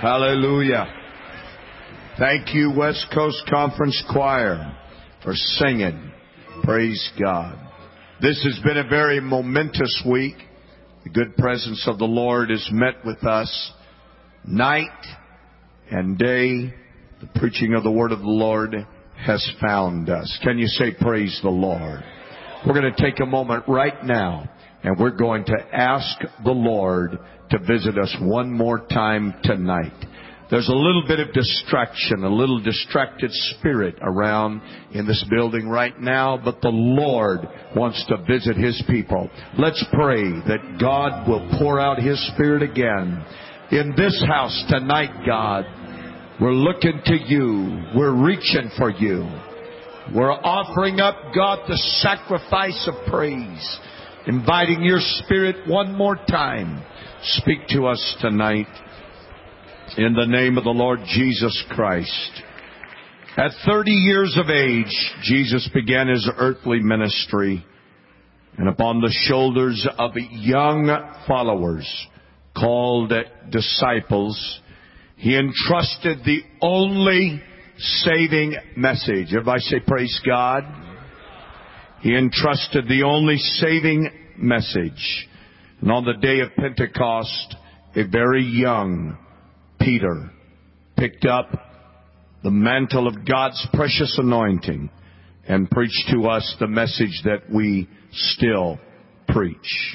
Hallelujah. Thank you, West Coast Conference Choir, for singing. Praise God. This has been a very momentous week. The good presence of the Lord has met with us night and day. The preaching of the Word of the Lord has found us. Can you say praise the Lord? We're going to take a moment right now, and we're going to ask the Lord to visit us one more time tonight. There's a little bit of distraction, a little distracted spirit around in this building right now, but the Lord wants to visit His people. Let's pray that God will pour out His Spirit again in this house tonight, God. We're looking to You. We're reaching for You. We're offering up, God, the sacrifice of praise, inviting Your Spirit one more time. Speak to us tonight in the name of the Lord Jesus Christ. At 30 years of age, Jesus began His earthly ministry, and upon the shoulders of young followers called disciples, He entrusted the only saving message. Everybody say praise God. He entrusted the only saving message. And on the day of Pentecost, a very young Peter picked up the mantle of God's precious anointing and preached to us the message that we still preach.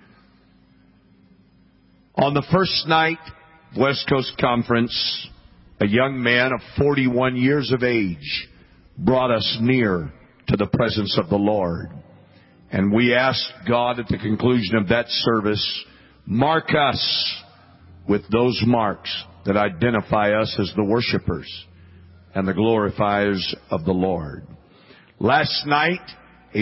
On the first night, West Coast Conference, a young man of 41 years of age brought us near to the presence of the Lord. And we asked God at the conclusion of that service, mark us with those marks that identify us as the worshipers and the glorifiers of the Lord. Last night, a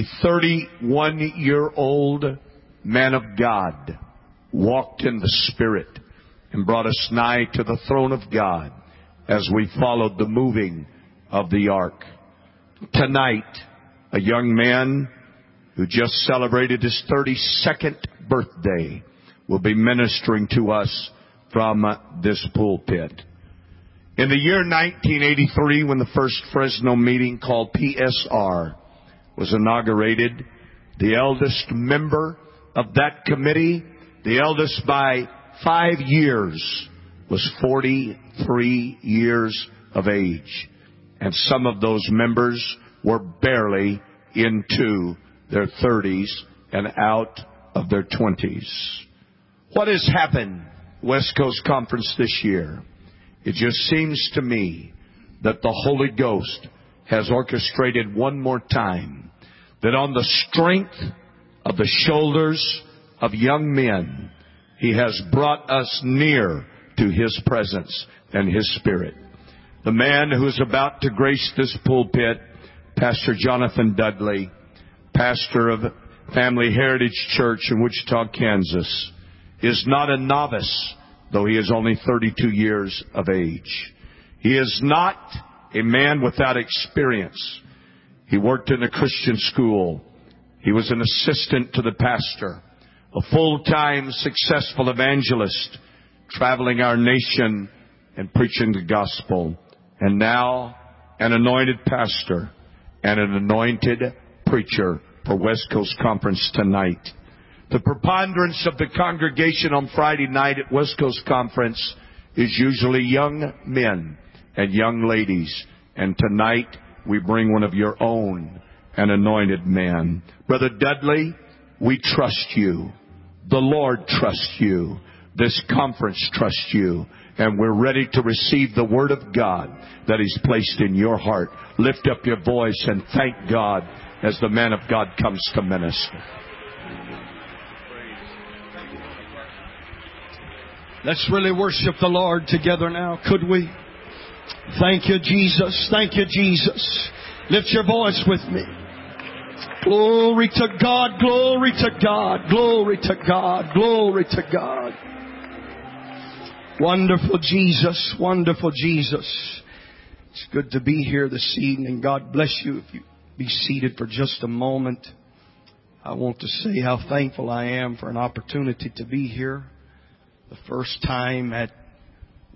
31-year-old man of God walked in the Spirit and brought us nigh to the throne of God as we followed the moving of the ark. Tonight, a young man who just celebrated his 32nd birthday will be ministering to us from this pulpit. In the year 1983, when the first Fresno meeting called PSR was inaugurated, the eldest member of that committee, the eldest by 5 years, was 43 years of age. And some of those members were barely into their 30s and out of their 20s. What has happened, West Coast Conference, this year? It just seems to me that the Holy Ghost has orchestrated one more time that on the strength of the shoulders of young men, He has brought us near to His presence and His Spirit. The man who is about to grace this pulpit, Pastor Jonathan Dudley, pastor of Family Heritage Church in Wichita, Kansas, is not a novice, though he is only 32 years of age. He is not a man without experience. He worked in a Christian school. He was an assistant to the pastor, a full-time successful evangelist, traveling our nation and preaching the gospel. And now an anointed pastor and an anointed preacher for West Coast Conference tonight. The preponderance of the congregation on Friday night at West Coast Conference is usually young men and young ladies. And tonight we bring one of your own, an anointed man. Brother Dudley, we trust You. The Lord trusts You. This conference trusts You. And we're ready to receive the Word of God that He's placed in your heart. Lift up your voice and thank God as the man of God comes to minister. Let's really worship the Lord together now, could we? Thank You, Jesus. Thank You, Jesus. Lift your voice with me. Glory to God, glory to God, glory to God, glory to God. Wonderful Jesus, wonderful Jesus. It's good to be here this evening. God bless you. If you be seated for just a moment. I want to say how thankful I am for an opportunity to be here. The first time at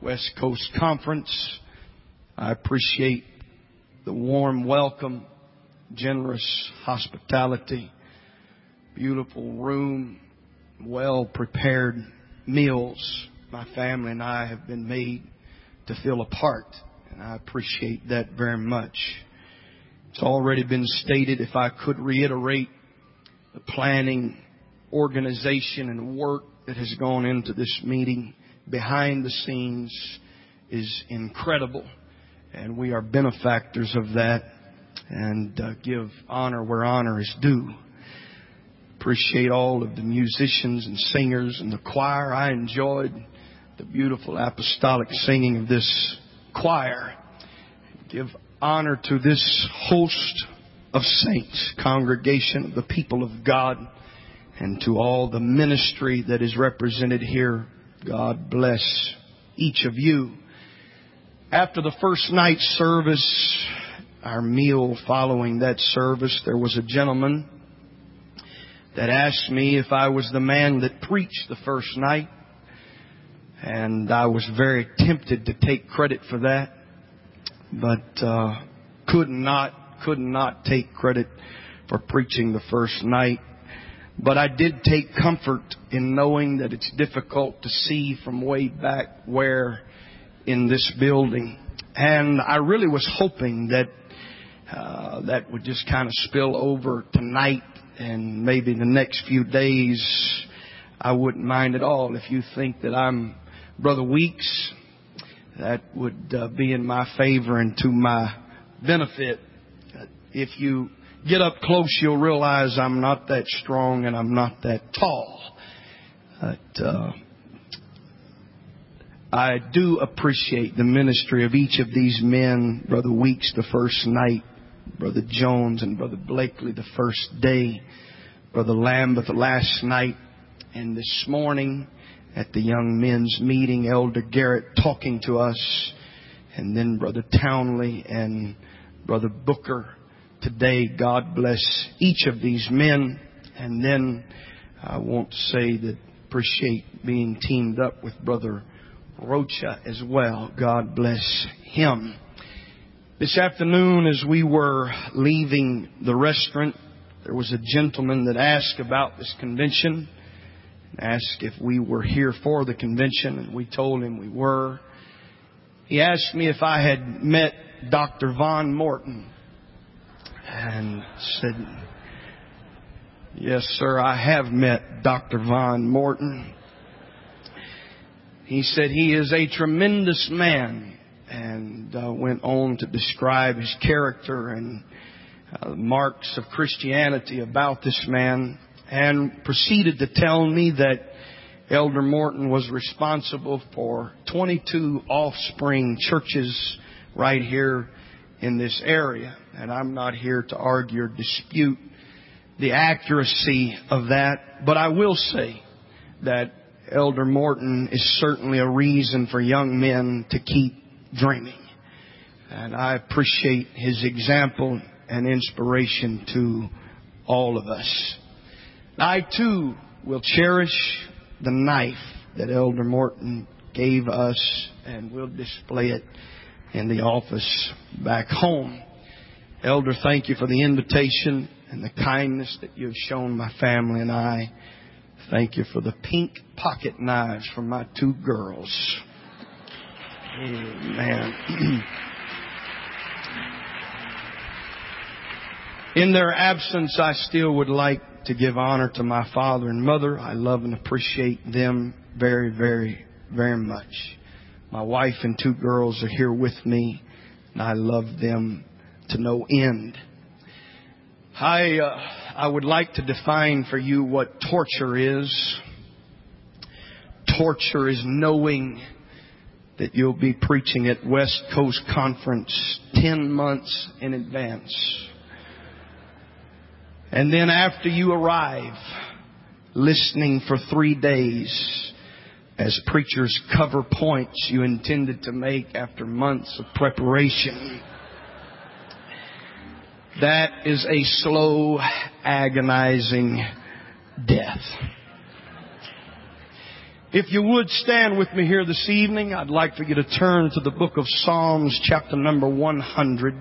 West Coast Conference. I appreciate the warm welcome, generous hospitality, beautiful room, well-prepared meals. My family and I have been made to feel a part, and I appreciate that very much. It's already been stated. If I could reiterate, the planning, organization, and work that has gone into this meeting behind the scenes is incredible, and we are benefactors of that, and give honor where honor is due. Appreciate all of the musicians and singers and the choir. I enjoyed the beautiful apostolic singing of this choir. Give honor to this host of saints, congregation of the people of God, and to all the ministry that is represented here. God bless each of you. After the first night service, our meal following that service, there was a gentleman that asked me if I was the man that preached the first night. And I was very tempted to take credit for that, but could not take credit for preaching the first night. But I did take comfort in knowing that it's difficult to see from way back where in this building. And I really was hoping that that would just kind of spill over tonight and maybe the next few days. I wouldn't mind at all if you think that I'm Brother Weeks. That would be in my favor and to my benefit. If you get up close, you'll realize I'm not that strong and I'm not that tall. But I do appreciate the ministry of each of these men. Brother Weeks the first night, Brother Jones and Brother Blakely the first day, Brother Lambeth the last night, and this morning at the young men's meeting, Elder Garrett talking to us, and then Brother Townley and Brother Booker today. God bless each of these men. And then I want to say that appreciate being teamed up with Brother Rocha as well. God bless him. This afternoon, as we were leaving the restaurant, there was a gentleman that asked about this convention, asked if we were here for the convention, and we told him we were. He asked me if I had met Dr. Von Morton, and said, yes, sir, I have met Dr. Von Morton. He said he is a tremendous man, and went on to describe his character and marks of Christianity about this man, and proceeded to tell me that Elder Morton was responsible for 22 offspring churches right here in this area. And I'm not here to argue or dispute the accuracy of that, but I will say that Elder Morton is certainly a reason for young men to keep dreaming. And I appreciate his example and inspiration to all of us. I too will cherish the knife that Elder Morton gave us, and we'll display it in the office back home. Elder, thank you for the invitation and the kindness that you've shown my family and I. Thank you for the pink pocket knives for my two girls. Amen. In their absence, I still would like to give honor to my father and mother. I love and appreciate them very, very, very much. My wife and two girls are here with me, and I love them to no end. I would like to define for you what torture is. Torture is knowing that you'll be preaching at West Coast Conference 10 months in advance. And then after you arrive, listening for 3 days as preachers cover points you intended to make after months of preparation. That is a slow, agonizing death. If you would stand with me here this evening, I'd like for you to turn to the book of Psalms, chapter number 100.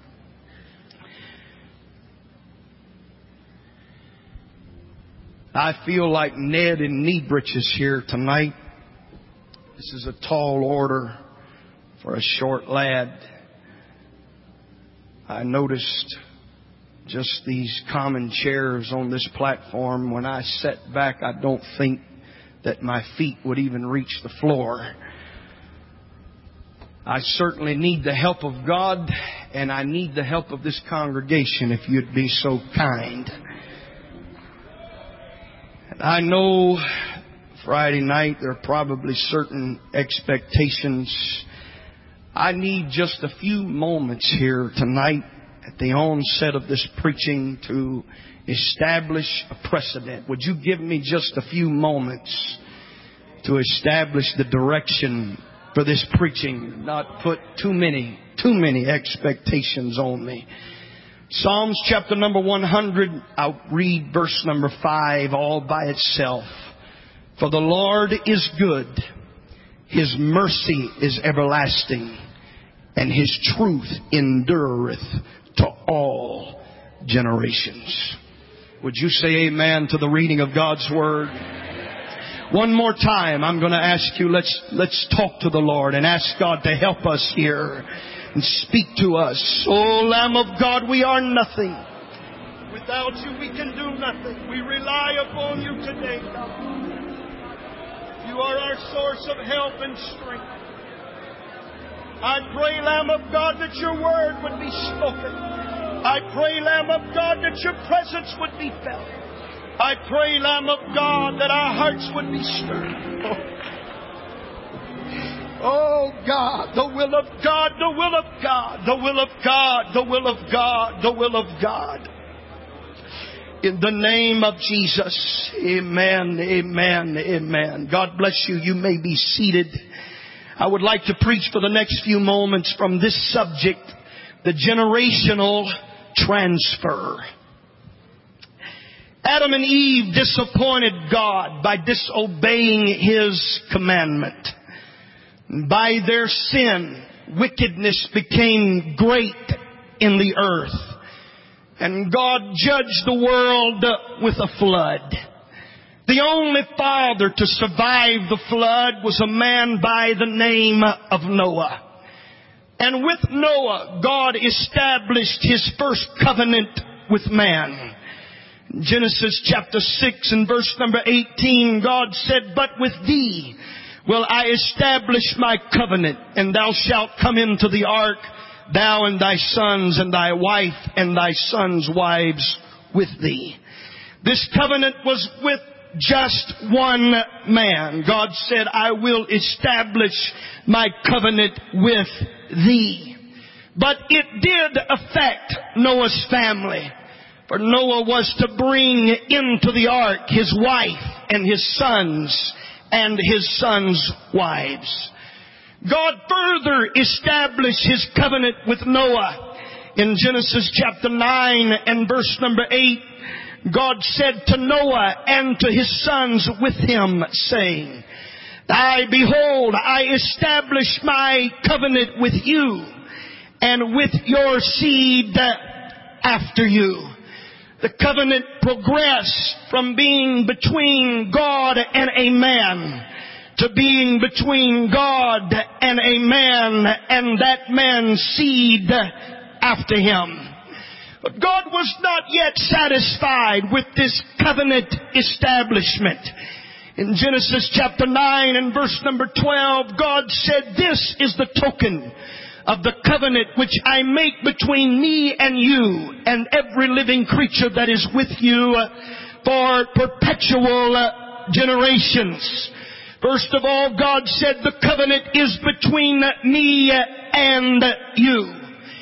I feel like Ned in knee breeches here tonight. This is a tall order for a short lad. I noticed just these common chairs on this platform. When I sat back, I don't think that my feet would even reach the floor. I certainly need the help of God, and I need the help of this congregation, if you'd be so kind. And I know Friday night there are probably certain expectations. I need just a few moments here tonight at the onset of this preaching to establish a precedent. Would you give me just a few moments to establish the direction for this preaching, not put too many expectations on me. Psalms chapter number 100, I'll read verse number 5 all by itself. For the Lord is good, His mercy is everlasting, and His truth endureth to all generations. Would you say amen to the reading of God's Word? One more time, I'm going to ask you, let's talk to the Lord and ask God to help us here and speak to us. Oh, Lamb of God, we are nothing. Without you, we can do nothing. We rely upon you today, God. You are our source of help and strength. I pray, Lamb of God, that your word would be spoken. I pray, Lamb of God, that your presence would be felt. I pray, Lamb of God, that our hearts would be stirred. Oh God, the will of God, the will of God, the will of God, the will of God, the will of God. In the name of Jesus, amen, amen, amen. God bless you. You may be seated. I would like to preach for the next few moments from this subject, the generational transfer. Adam and Eve disappointed God by disobeying His commandment. By their sin, wickedness became great in the earth. And God judged the world with a flood. The only father to survive the flood was a man by the name of Noah. And with Noah, God established His first covenant with man. Genesis chapter 6 and verse number 18, God said, "But with thee will I establish my covenant, and thou shalt come into the ark, thou and thy sons and thy wife and thy sons' wives with thee." This covenant was with just one man. God said, "I will establish my covenant with thee." But it did affect Noah's family. For Noah was to bring into the ark his wife and his sons and his sons' wives. God further established His covenant with Noah. In Genesis chapter 9 and verse number 8, God said to Noah and to his sons with him, saying, Behold, I establish my covenant with you and with your seed after you. The covenant progressed from being between God and a man to being between God and a man and that man's seed after him. But God was not yet satisfied with this covenant establishment. In Genesis chapter 9 and verse number 12, God said, "This is the token of the covenant which I make between me and you and every living creature that is with you for perpetual generations." First of all, God said the covenant is between me and you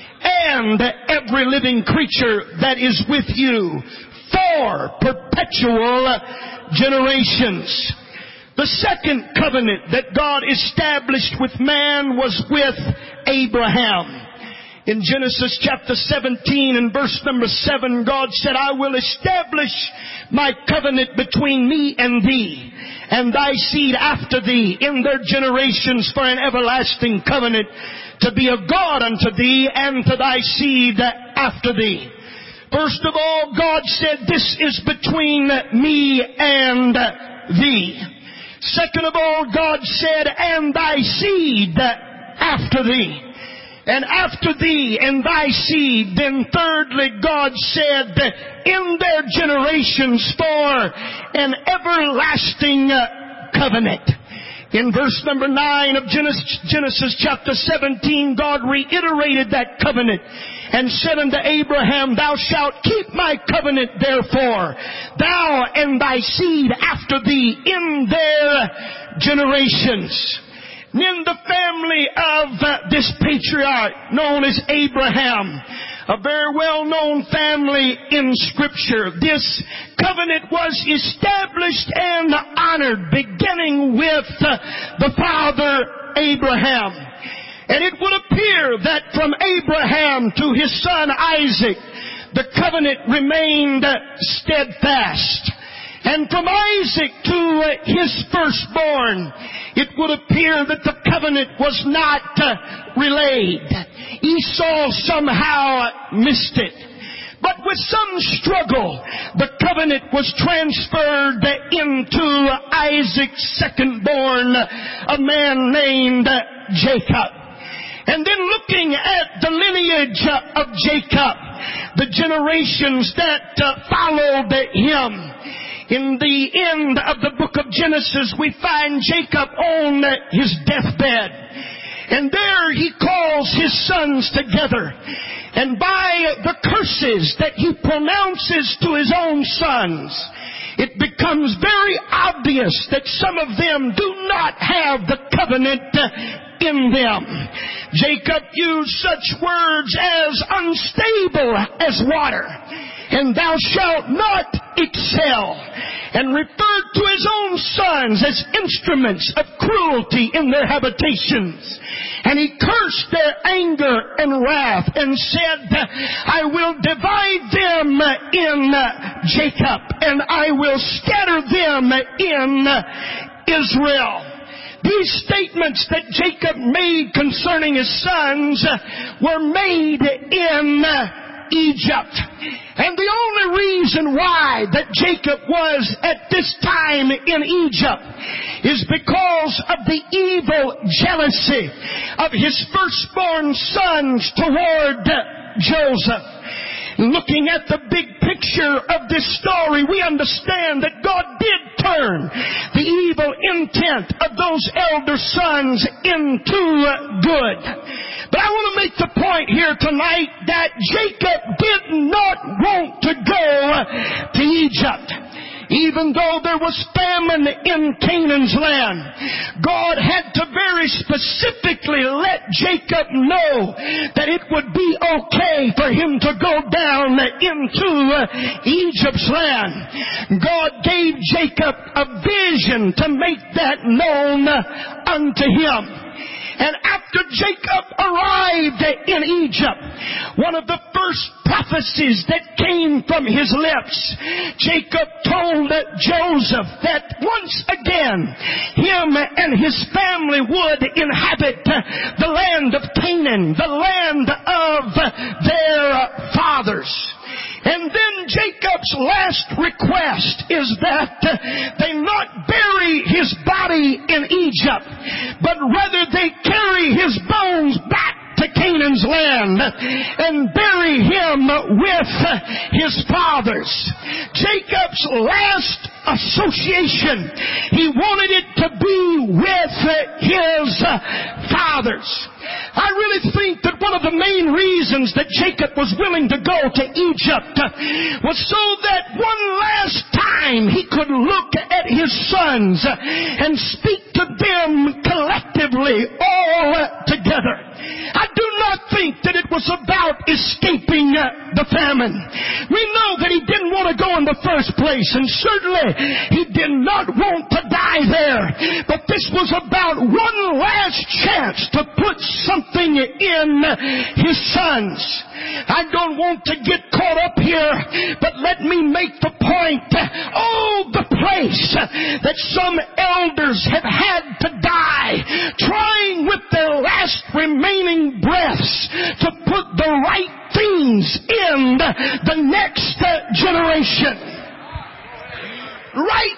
and every living creature that is with you for perpetual generations. The second covenant that God established with man was with Abraham. In Genesis chapter 17 and verse number 7, God said, I will establish my covenant between me and thee, and thy seed after thee in their generations for an everlasting covenant, to be a God unto thee and to thy seed after thee. First of all, God said, this is between me and thee. Second of all, God said, and thy seed after thee. And after thee and thy seed. Then thirdly, God said, in their generations for an everlasting covenant. In verse number 9 of Genesis chapter 17, God reiterated that covenant and said unto Abraham, thou shalt keep my covenant therefore, thou and thy seed after thee in their generations. In the family of this patriarch known as Abraham, a very well-known family in Scripture, this covenant was established and honored, beginning with the father Abraham. And it would appear that from Abraham to his son Isaac, the covenant remained steadfast. And from Isaac to his firstborn, it would appear that the covenant was not relayed. Esau somehow missed it. But with some struggle, the covenant was transferred into Isaac's second-born, a man named Jacob. And then looking at the lineage of Jacob, the generations that followed him, in the end of the book of Genesis, we find Jacob on his deathbed. And there he calls his sons together. And by the curses that he pronounces to his own sons, it becomes very obvious that some of them do not have the covenant in them. Jacob used such words as unstable as water, and thou shalt not excel, and referred to his own sons as instruments of cruelty in their habitations. And he cursed their anger and wrath and said, I will divide them in Jacob, and I will scatter them in Israel. These statements that Jacob made concerning his sons were made in Egypt. And the only reason why that Jacob was at this time in Egypt is because of the evil jealousy of his firstborn sons toward Joseph. Looking at the big picture of this story, we understand that God did turn the evil intent of those elder sons into good. But I want to make the point here tonight that Jacob did not want to go to Egypt. Even though there was famine in Canaan's land, God had to very specifically let Jacob know that it would be okay for him to go down into Egypt's land. God gave Jacob a vision to make that known unto him. And after Jacob arrived in Egypt, one of the first prophecies that came from his lips, Jacob told Joseph that once again him and his family would inhabit the land of Canaan, the land of their fathers. And then Jacob's last request is that they not bury his body in Egypt, but rather they carry his bones back to Canaan's land and bury him with his fathers. Jacob's last association, he wanted it to be with his fathers. I really think that one of the main reasons that Jacob was willing to go to Egypt was so that one last time he could look at his sons and speak to them collectively all together. I do not think that it was was about escaping the famine. We know that he didn't want to go in the first place, and certainly he did not want to die there. But this was about one last chance to put something in his sons. I don't want to get caught up here, but let me make the point. Oh, the place that some elders have had to die, trying with their last remaining breaths to put the right things in the next generation. Right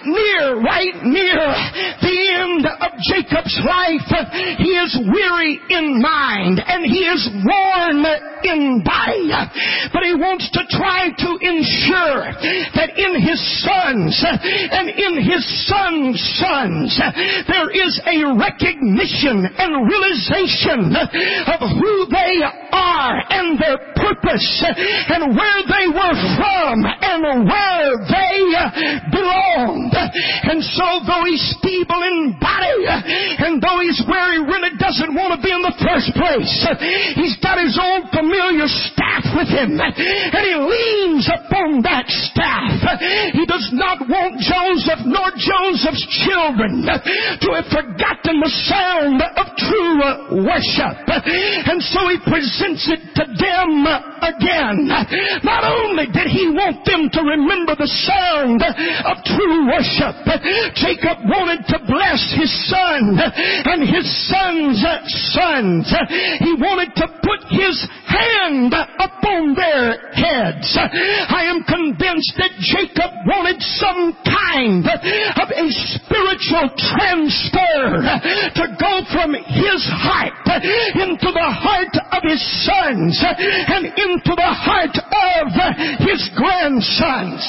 near the end of Jacob's life, he is weary in mind and he is worn in body. But he wants to try to ensure that in his sons and in his sons' sons, there is a recognition and realization of who they are and their purpose and where they were from and where they belong. And so though he's feeble in body and though he's weary, really doesn't want to be in the first place, he's got his own familiar staff with him and he leans upon that staff. He does not want Joseph nor Joseph's children to have forgotten the sound of true worship, and so he presents it to them again. Not only did he want them to remember the sound of true worship, Jacob wanted to bless his son and his son's sons. He wanted to put his hand upon their heads. I am convinced that Jacob wanted some kind of a spiritual transfer to go from his heart into the heart of his sons and into the heart of his grandsons.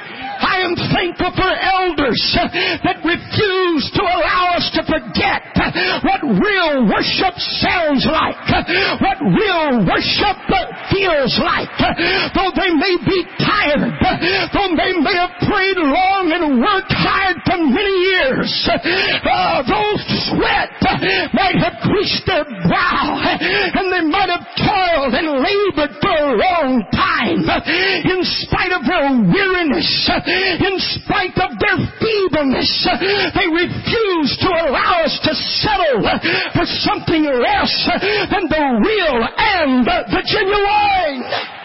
I am thankful for elders that refuse to allow us to forget what real worship sounds like, what real worship feels like. Though they may be tired, though they may have prayed long and worked hard for many years, though sweat might have greased their brow and they might have toiled and labored for a long time, in spite of their weariness, in spite of their feebleness, they refuse to allow us to settle for something less than the real and the genuine.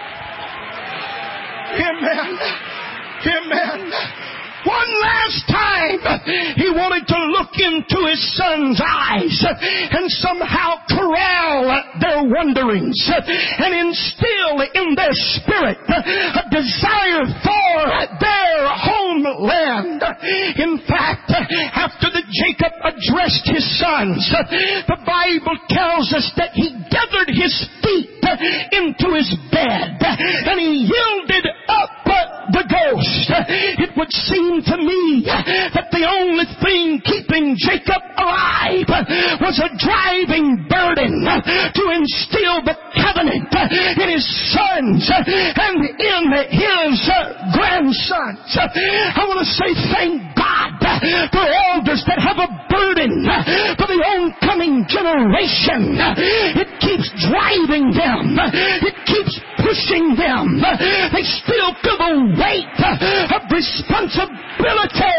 Amen. Amen. One last time, he wanted to look into his son's eyes and somehow corral their wanderings and instill in their spirit a desire for their homeland. In fact, after Jacob addressed his sons, the Bible tells us that he gathered his feet into his bed and he yielded up the ghost. It would seem to me that the only thing keeping Jacob alive was a driving burden to instill the covenant in his sons and in his grandsons. I want to say thank God for elders that have a burden for the oncoming generation. It keeps driving them. It keeps pushing them. They still feel the weight of responsibility.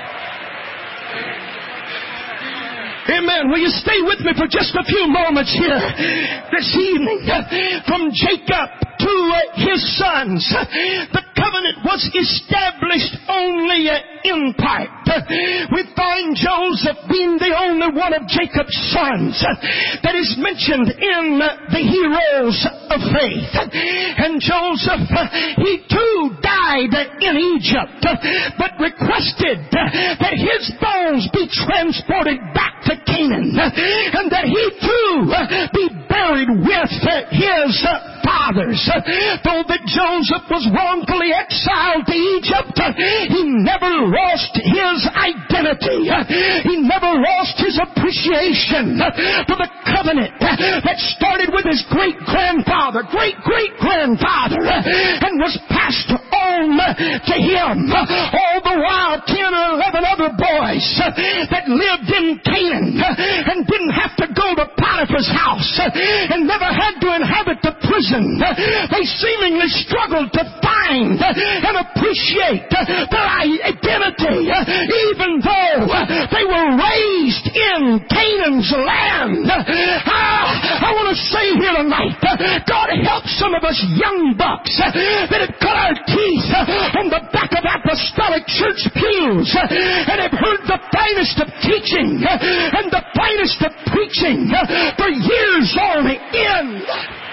Amen. Will you stay with me for just a few moments here this evening? From Jacob to his sons, the covenant was established only in part. We find Joseph being the only one of Jacob's sons that is mentioned in the heroes of faith. And Joseph, he too died in Egypt, but requested that his bones be transported back to Canaan, and that he too be buried with his fathers. Though that Joseph was wrongfully exiled to Egypt, he never lost his identity. He never lost his appreciation for the covenant that started with his great-grandfather, great-great-grandfather, and was passed on to him. All the while, 10 or 11 other boys that lived in Canaan and didn't have to go to Potiphar Potiphar's house and never had to inhabit the prison, they seemingly struggled to find and appreciate their identity, even though they were raised in Canaan's land. I want to say here tonight, God help some of us young bucks that have cut our teeth on the back of apostolic church pews and have heard the finest of teaching and the finest of preaching for years on end.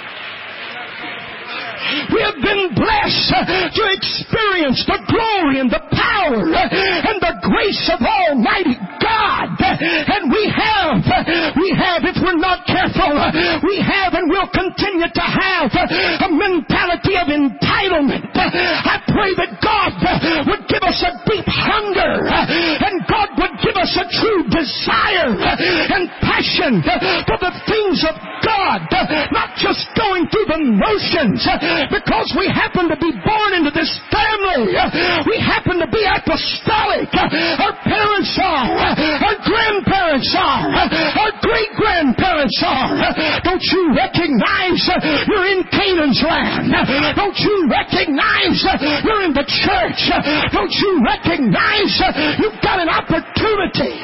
We have been blessed to experience the glory and the power and the grace of Almighty God. And we have, if we're not careful, we have and will continue to have a mentality of entitlement. I pray that God would give us a deep hunger and God would give us a true desire and passion for the things of God, not just going through the motions because we happen to be born into this family. We happen to be apostolic. Our parents are. Our grandparents are. Our great-grandparents are. Don't you recognize you're in Canaan's land? Don't you recognize you're in the church? Don't you recognize you've got an opportunity?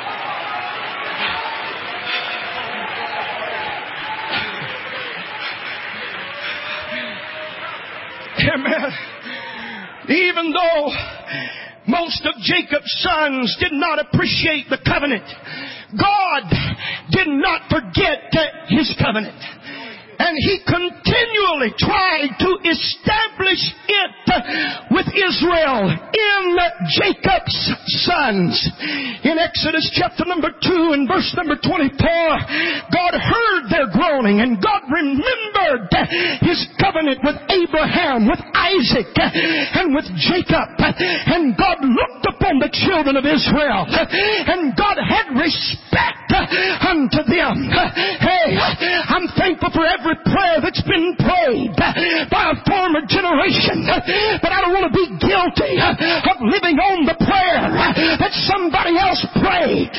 Amen. Even though most of Jacob's sons did not appreciate the covenant, God did not forget His covenant. And He continually tried to establish it with Israel in Jacob's sons. In Exodus chapter number 2 and verse number 24, God heard their groaning and God remembered His covenant with Abraham, with Isaac, and with Jacob. And God looked upon the children of Israel and God had respect unto them. Hey, I'm thankful for every prayer that's been prayed by a former generation, but I don't want to be guilty of living on the prayer that somebody else prayed.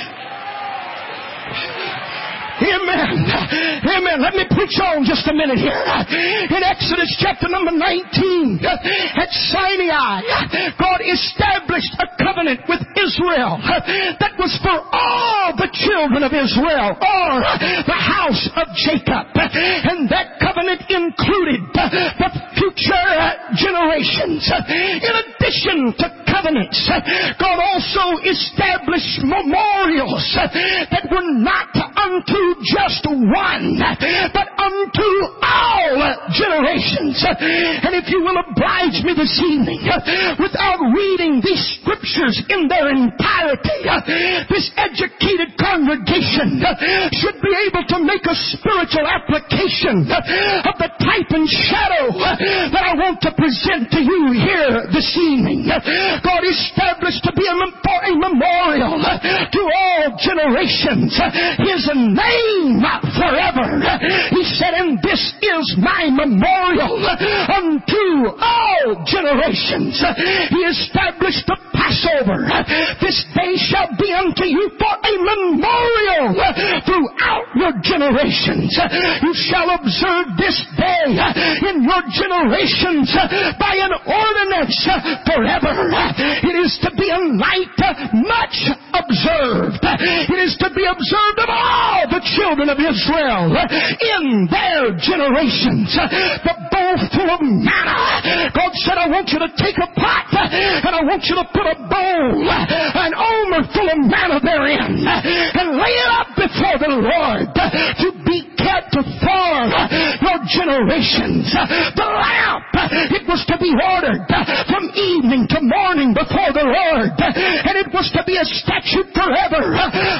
Amen. Amen. Let me preach on just a minute here. In Exodus chapter number 19, at Sinai, God established a covenant with Israel that was for all the children of Israel, or the house of Jacob. And that covenant included the future generations. In addition to covenants, God also established memorials that were not unto just one, but unto all generations. And if you will oblige me this evening, without reading these scriptures in their entirety, this educated congregation should be able to make a spiritual application of the type and shadow that I want to present to you here this evening. God established to be a memorial to all generations. His name forever. He said, and this is my memorial unto all generations. He established the Passover. This day shall be unto you for a memorial throughout your generations. You shall observe this day in your generations by an ordinance forever. It is to be a night much observed. It is to be observed of all the children of Israel in their generations. The bowl full of manna. God said, I want you to take a pot and I want you to put a bowl, an omer full of manna therein, and lay it up before the Lord to be kept for your generations. The lamp, it was to be ordered from evening to morning before the Lord, and it was to be a statute forever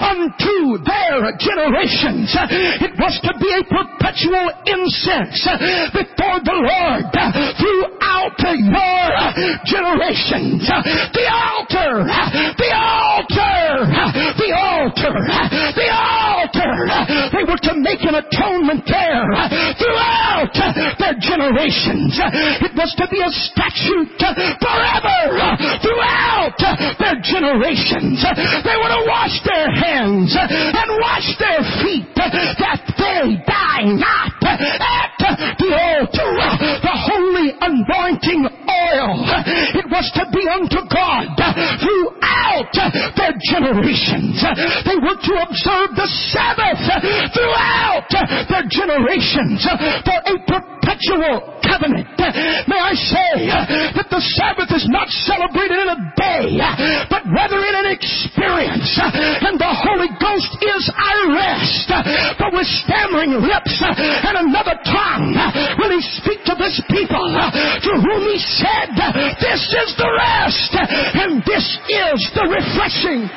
unto their generations. It was to be a perpetual incense before the Lord throughout your generations. The altar, the altar, the altar, the altar. They were to make an atonement there throughout their generations. It was to be a statute forever throughout their generations. They were to wash their hands and wash their feet that say, die not at the altar. The holy anointing oil, it was to be unto God throughout their generations. They were to observe the Sabbath throughout their generations for a perpetual covenant. May I say that the Sabbath is not celebrated in a day, but rather in an experience. And the Holy Ghost is our rest. But with stammering lips and another tongue will He speak to this people to whom He said, this is the rest and this is the refreshing.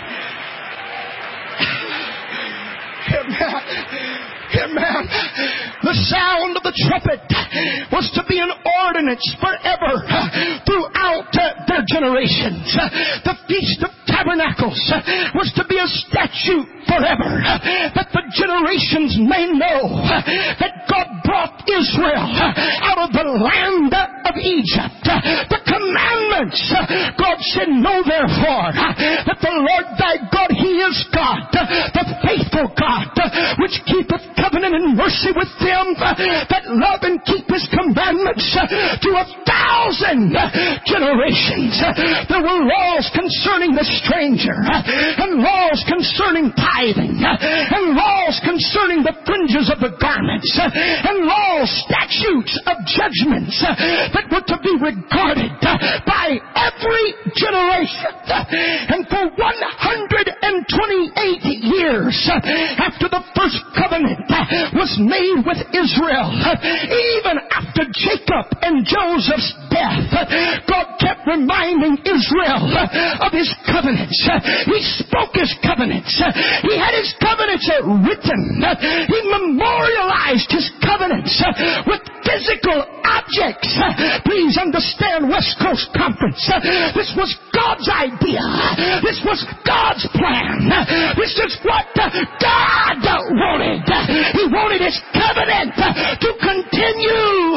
Amen. The sound of the trumpet was to be an ordinance forever throughout their generations. The Feast of Tabernacles was to be a statute forever, that the generations may know that God brought Israel out of the land of Egypt. The commandments, God said, know therefore that the Lord thy God, He is God, the faithful God, which keepeth covenant and mercy with them that love and keep His commandments to 1,000 generations. There were laws concerning the stranger, and laws concerning tithing, and laws concerning the fringes of the garments, and laws, statutes of judgments that were to be regarded by every generation. And for 128 years after the first covenant was made with Israel, even after Jacob and Joseph's death, God kept reminding Israel of His covenants. He spoke His covenants. He had His covenants written. He memorialized His covenants with physical objects. Please understand, West Coast Conference, this was God's idea. This was God's plan. This is what God wanted. He wanted His covenant to continue.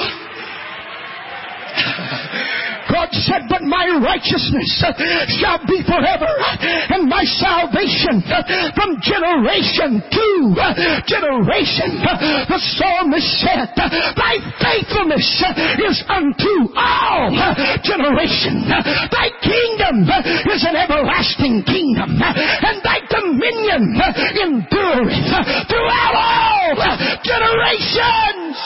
God said, but my righteousness shall be forever, and my salvation from generation to generation. The psalmist said, thy faithfulness is unto all generations. Thy kingdom is an everlasting kingdom, and thy dominion endureth throughout all generations.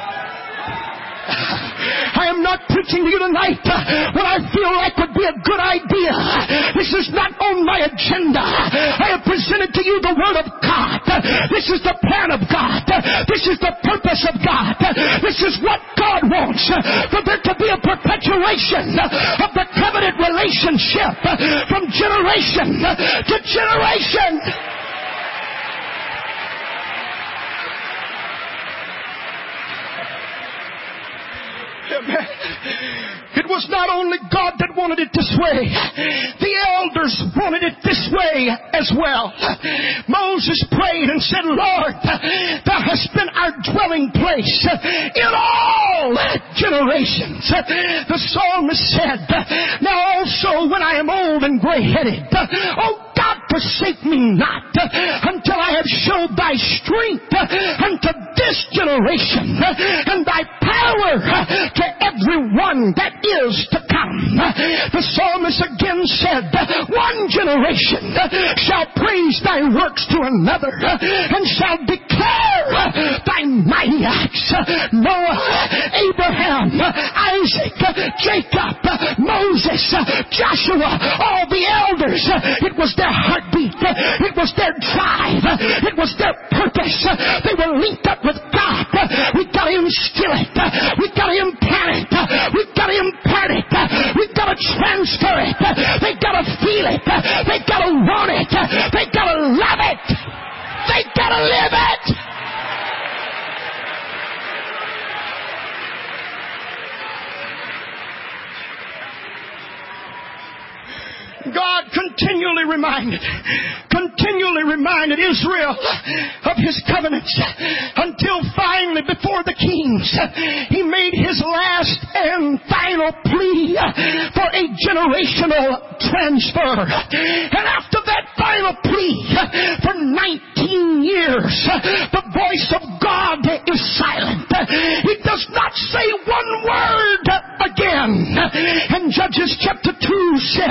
I am not preaching to you tonight what I feel like would be a good idea. This is not on my agenda. I have presented to you the Word of God. This is the plan of God. This is the purpose of God. This is what God wants. For there to be a perpetuation of the covenant relationship from generation to generation. It was not only God that wanted it this way. The elders wanted it this way as well. Moses prayed and said, Lord, Thou hast been our dwelling place in all generations. The psalmist said, now also when I am old and gray-headed, O God, forsake me not until I have showed Thy strength unto this generation and Thy power to everyone that is to come. The psalmist again said, one generation shall praise Thy works to another and shall declare Thy mighty acts. Noah, Abraham, Isaac, Jacob, Moses, Joshua, all the elders, it was their heartbeat. It was their drive. It was their purpose. They were linked up with God. We've got to instill it. We've got to implant it. We've got to impart it. We've got to transfer it. They've got to feel it. They've got to want it. They've got to love it. They've got to live it. God continually reminded Israel of His covenants until finally, before the kings, He made His last and final plea for a generational transfer. And after that final plea, for 19 years, the voice of God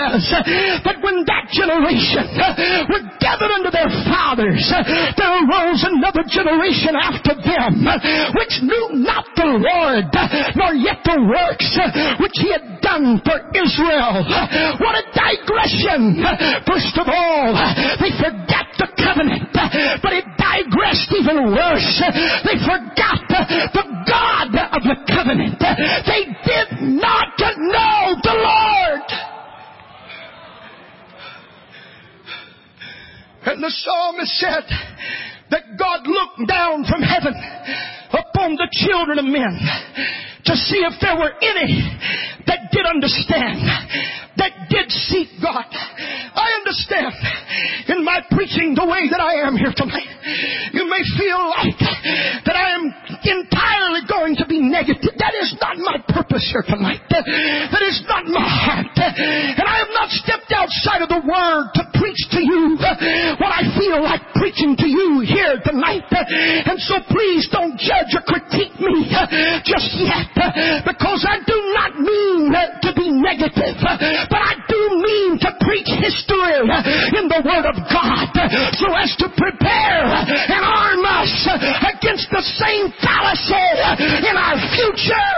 says that when that generation were gathered unto their fathers, there arose another generation after them, which knew not the Lord, nor yet the works which he had done for Israel. What a digression! First of all, they forgot the covenant, but it digressed even worse. They forgot the God of the covenant. They did not know the Lord. And the psalmist said that God looked down from heaven upon the children of men to see if there were any that did understand, that did seek God. I understand in my preaching the way that I am here tonight, you may feel like that I am entirely going to be negative. That is not my purpose here tonight. That is not my heart. And I have not stepped outside of the Word to preach to you what I feel like preaching to you here tonight. And so please don't judge or critique me just yet, because I do not mean to be negative, but I do mean to preach history in the Word of God so as to prepare and arm us against the same fallacy in our future.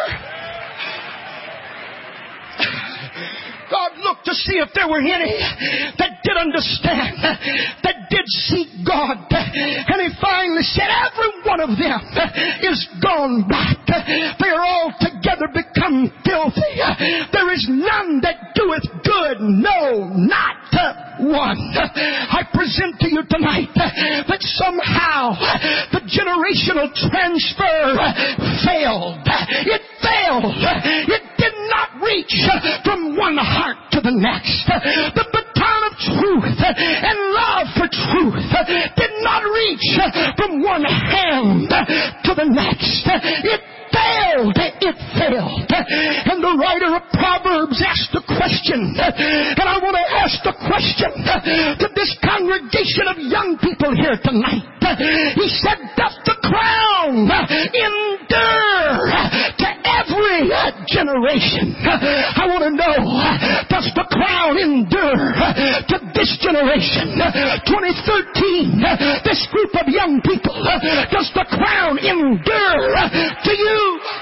God looked to see if there were any that did understand, that did seek God. And he finally said, every one of them is gone back. They are all together become filthy. There is none that doeth good, no, not one. I present to you tonight that somehow the generational transfer failed. It failed. It did not reach from one heart to the next. The baton of truth and love for truth did not reach from one hand to the next. It failed. It failed. And the writer of Proverbs asked the question, and I want to ask the question to this congregation of young people here tonight. He said, does the crown endure to every generation? I want to know, does the crown endure to this generation? 2013, this group of young people, does the crown endure to you?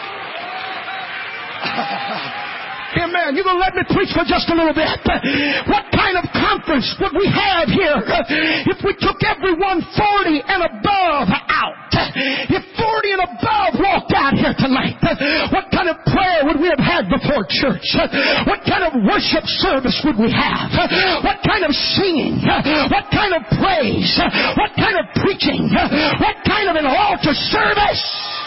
Amen. You're going to let me preach for just a little bit. What kind of conference would we have here if we took everyone 40 and above out? If 40 and above walked out here tonight, what kind of prayer would we have had before church? What kind of worship service would we have? What kind of singing? What kind of praise? What kind of preaching? What kind of an altar service?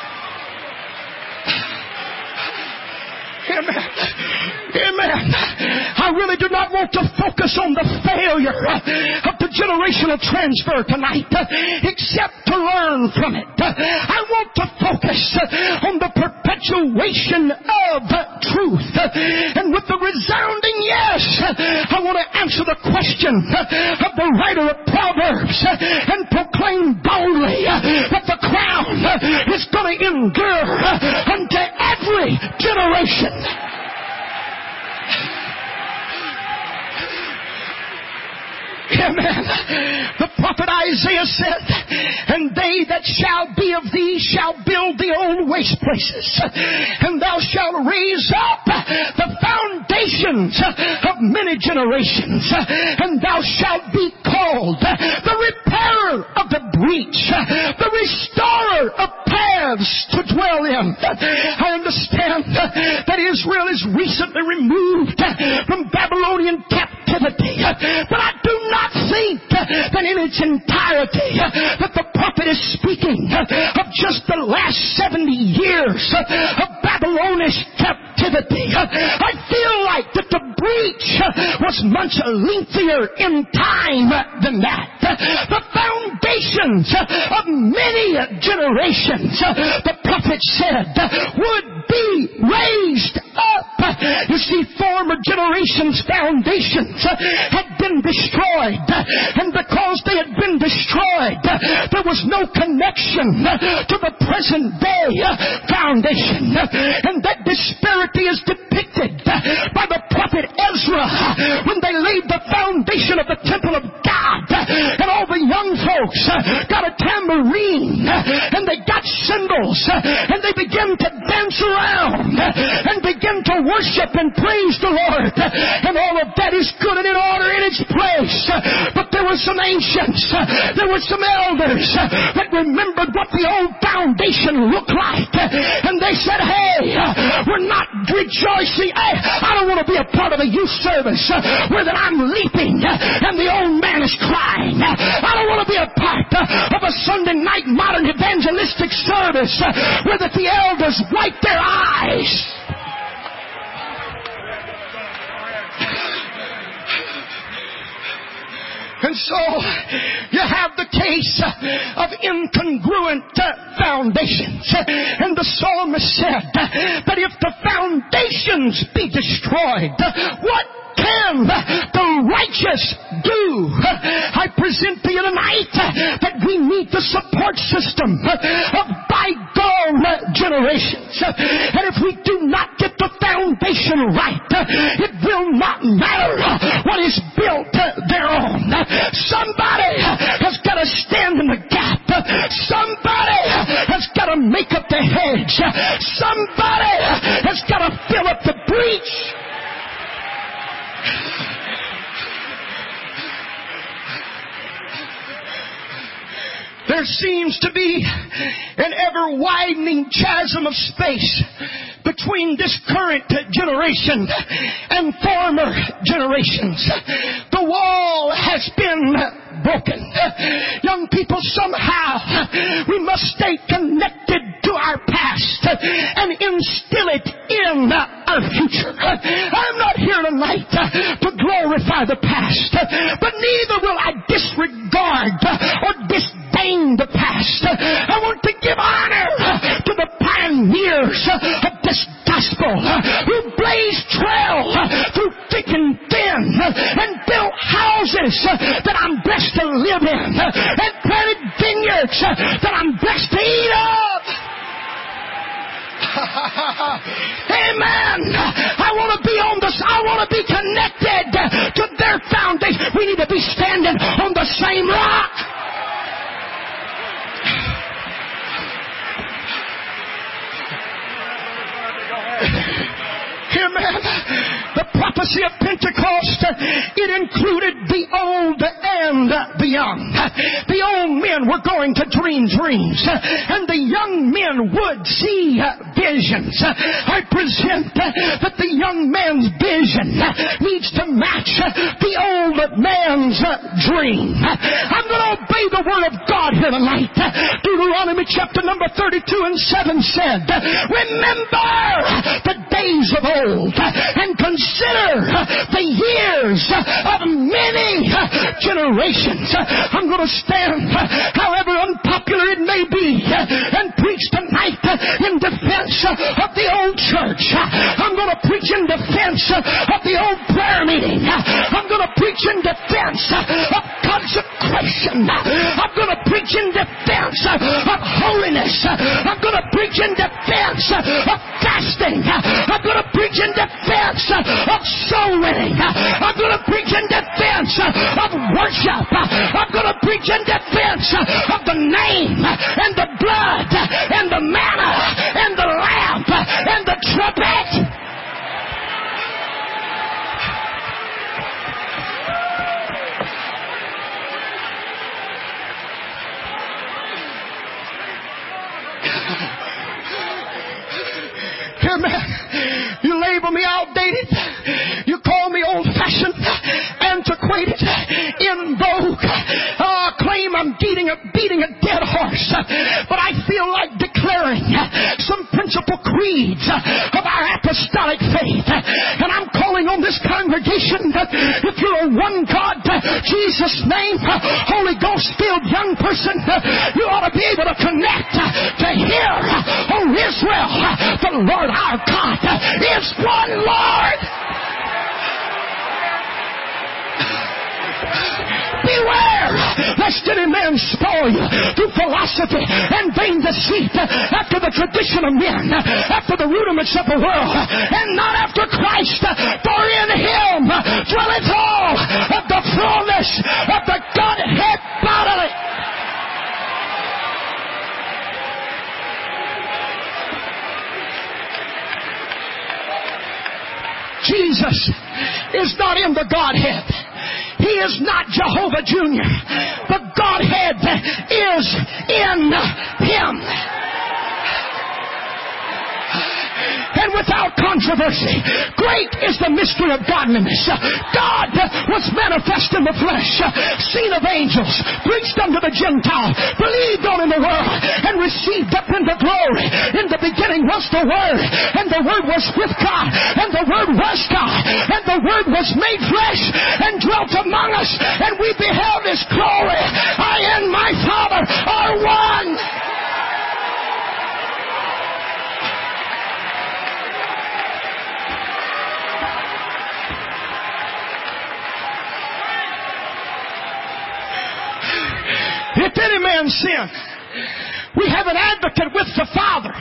Amen. Amen. I really do not want to focus on the failure of the generational transfer tonight, except to learn from it. I want to focus on the perpetuation of truth. And with the resounding yes, I want to answer the question of the writer of Proverbs and proclaim boldly that the crown is going to endure unto every generation. Amen. The prophet Isaiah said, and they that shall be of thee shall build the old waste places, and thou shalt raise up the foundations of many generations, and thou shalt be called the repairer of the breach, the restorer of paths to dwell in. I understand that Israel is recently removed from Babylonian captivity, but I do not think that in its entirety that the prophet is speaking of just the last 70 years of Babylonish captivity. I feel like that the breach was much lengthier in time than that. The foundations of many generations, the prophet said, would be raised up. You see, former generations' foundations had been destroyed, and because they had been destroyed, there was no connection to the present day foundation. And that disparity is depicted predicted by the prophet Ezra when they laid the foundation of the temple of God. And all the young folks got a tambourine and they got cymbals and they began to dance around and begin to worship and praise the Lord. And all of that is good and in order in its place. But there were some ancients, there were some elders that remembered what the old foundation looked like. And they said, hey, we're not rejoicing. I don't want to be a part of a youth service where that I'm leaping and the old man is crying. I don't want to be a part of a Sunday night modern evangelistic service where that the elders wipe their eyes. And so you have the case of incongruent foundations. And the psalmist said that if the foundations be destroyed, what can the righteous do? I present to you tonight that we need the support system of bygone generations. And if we do not get the foundation right, it will not matter what is built thereon. Somebody has got to stand in the gap. Somebody has got to make up the hedge. Somebody has got to fill up the breach. There seems to be an ever-widening chasm of space between this current generation and former generations. The wall has been broken. Young people, somehow we must stay connected to our past and instill it in our future. I'm not here tonight to glorify the past, but neither will I disregard or disdain the past. I want to give honor to the pioneers of this gospel who blazed trail through thick and thin and built houses that I'm blessed to live in and planted vineyards that I'm blessed to eat of. Amen. I want to be on this. I want to be connected to their foundation. We need to be standing on the same rock. Amen. The prophecy of Pentecost, it included the old and the young. The old men were going to dream dreams, and the young men would see visions. I present that the young man's vision needs to match the old man's dream. I'm going to obey the word of God here tonight. Deuteronomy chapter number 32 and 7 said, remember the days of old and consider the years of many generations. I'm going to stand, however unpopular it may be, and preach tonight in defense of the old church. I'm going to preach in defense of the old prayer meeting. I'm going to preach in defense of consecration. I'm going to preach in defense of holiness. I'm going to preach in defense of fasting. I'm going to preach in defense of soul winning. I'm going to preach in defense of worship. I'm going to preach in defense of the name and the blood and the manna and the lamp and the trumpet. You label me outdated. You call me old-fashioned, antiquated, in vogue. Claim I'm beating a dead horse. But I feel like declaring some principal creeds of our apostolic faith. And I'm calling on this congregation, if you're a one God, Jesus name, Holy Ghost-filled young person, you ought to be able to connect to hear, oh Israel, the Lord our God is one Lord. Be Beware lest any man spoil you through philosophy and vain deceit, after the tradition of men, after the rudiments of the world, and not after Christ. For in Him dwelleth all of the fullness of the Godhead bodily. Jesus is not in the Godhead. He is not Jehovah Jr. The Godhead is in Him. And without controversy, great is the mystery of godliness. God was manifest in the flesh, seen of angels, preached unto the Gentiles, believed on in the world, and received up into glory. In the beginning was the Word, and the Word was with God, and the Word was God, and the Word was made flesh, and dwelt among us, and we beheld His glory. I and my Father are one. If any man sin, we have an advocate with the Father.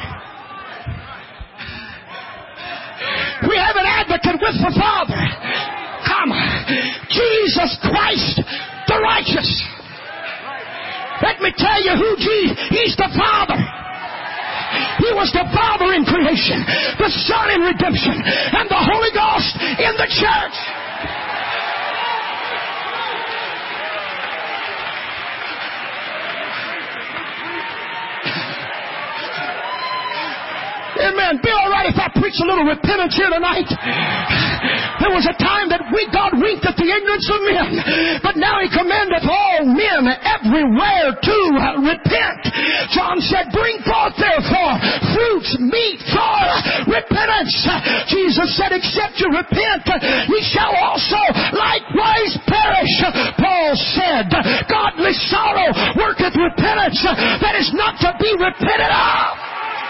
We have an advocate with the Father. Come, Jesus Christ, the righteous. Let me tell you who He's the Father. He was the Father in creation, the Son in redemption, and the Holy Ghost in the church. Amen. Be all right if I preach a little repentance here tonight. There was a time that God winked at the ignorance of men, but now He commandeth all men everywhere to repent. John said, bring forth therefore fruits meet for repentance. Jesus said, except you repent, ye shall also likewise perish. Paul said, godly sorrow worketh repentance that is not to be repented of.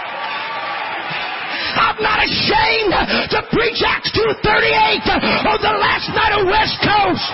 I'm not ashamed to preach Acts 2:38 on the last night of West Coast.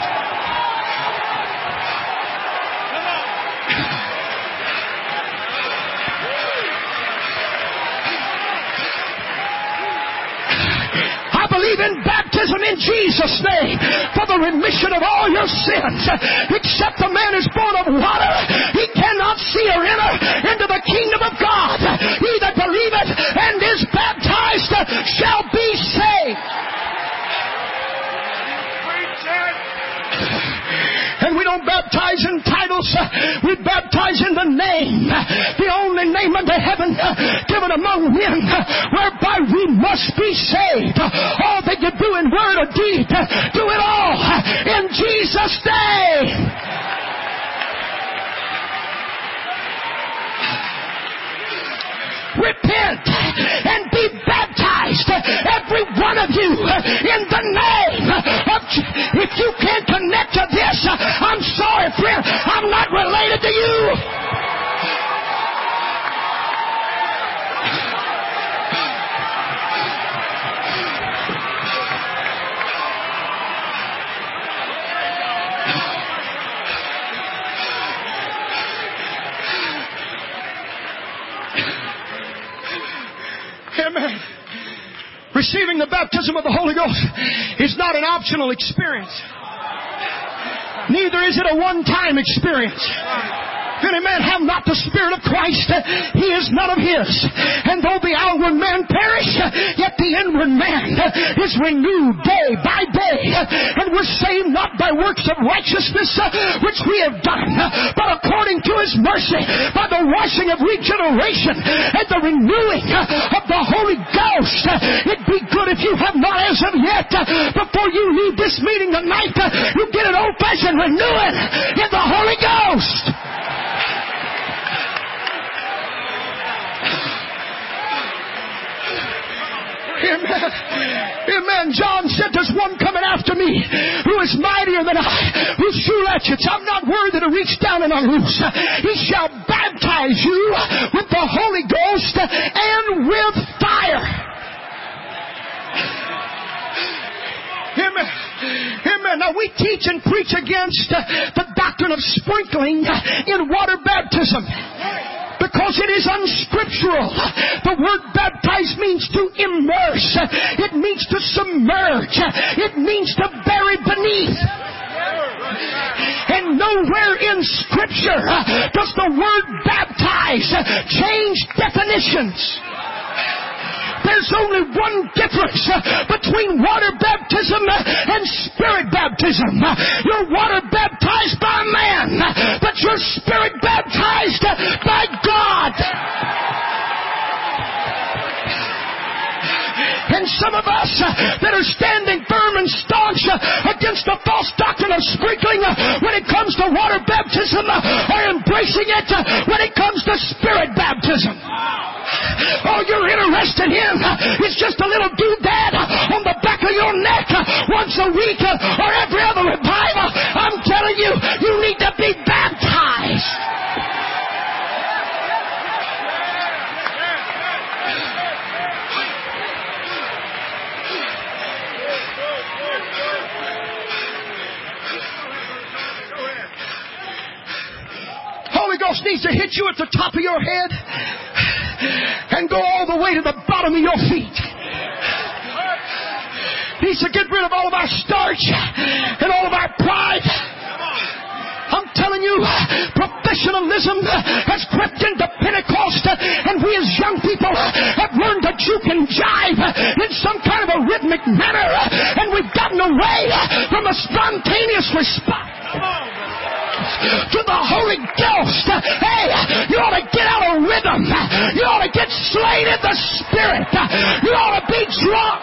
I believe in baptism in Jesus' name for the remission of all your sins. Except a man is born of water, he cannot see or enter into the kingdom of God. He that believeth and is baptized shall be saved. And we don't baptize in titles. We baptize in the name, the only name under heaven given among men, whereby we must be saved. All that you do in word or deed, do it all in Jesus' name. Repent and be baptized, every one of you, in the name of Jesus. If you can't connect to this, I'm sorry, friend, I'm not related to you. Amen. Receiving the baptism of the Holy Ghost is not an optional experience. Neither is it a one-time experience. If any man have not the Spirit of Christ, he is none of his. And though the outward man perish, yet the inward man is renewed day by day. And we're saved not by works of righteousness, which we have done, but according to His mercy, by the washing of regeneration and the renewing of the Holy Ghost. It'd be good if you have not as of yet, before you leave this meeting tonight, you get an old-fashioned renewing in the Holy Ghost. Amen. Amen. John said, there's one coming after me who is mightier than I, whose shoe latchets I'm not worthy to reach down and unloose. He shall baptize you with the Holy Ghost and with fire. Amen. Amen. Now Now we teach and preach against the doctrine of sprinkling in water baptism, because it is unscriptural. The word baptize means to immerse. It means to submerge. It means to bury beneath. And nowhere in Scripture does the word baptize change definitions. There's only one difference between water baptism and spirit baptism. You're water baptized by man, but you're spirit baptized by God. And some of us that are standing firm and staunch against the false doctrine of sprinkling when it comes to water baptism are embracing it when it comes to spirit baptism. All you're interested in is just a little doodad on the back of your neck once a week or every other revival. I'm telling you, you need to be baptized. Holy Ghost needs to hit you at the top of your head and go all the way to the bottom of your feet. Needs to get rid of all of our starch and all of our pride. I'm telling you, professionalism has crept into Pentecost, and we as young people have learned to juke and jive in some kind of a rhythmic manner, and we've gotten away from a spontaneous response to the Holy Ghost. Hey, you ought to get out of rhythm. You ought to get slain in the Spirit. You ought to be drunk.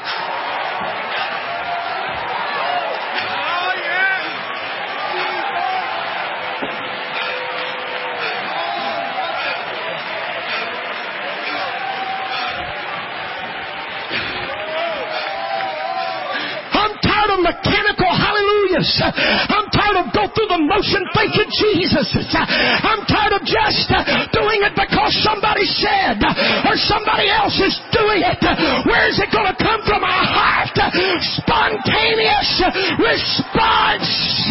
Mechanical hallelujahs. I'm tired of go through the motion thanking Jesus. I'm tired of just doing it because somebody said or somebody else is doing it. Where is it going to come from? Our heart. Spontaneous response.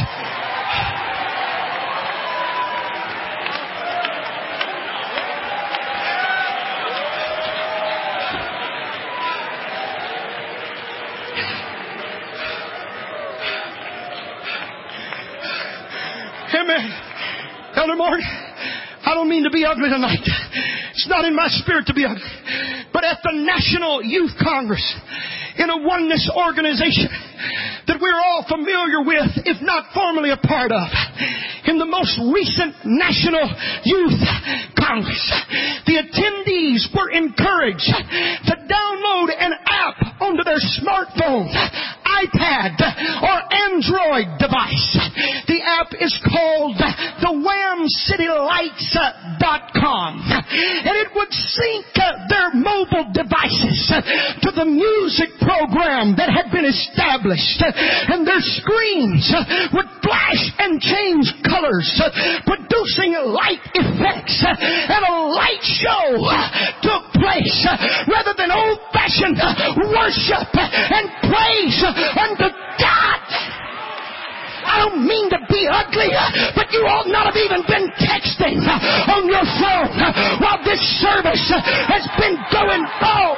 Amen. Elder Mark, I don't mean to be ugly tonight. It's not in my spirit to be ugly. But at the National Youth Congress, in a oneness organization that we're all familiar with, if not formally a part of, in the most recent National Youth Congress, the attendees were encouraged to download an app onto their smartphone, iPad, or Android device. The app is called the WhamCityLights.com, and it would sync their mobile devices to the music program that had been established, and their screens would flash and change colors, producing light effects, and a light show took place rather than old-fashioned worship and praise unto God. I don't mean to be ugly, but you ought not have even been texting on your phone while this service has been going on.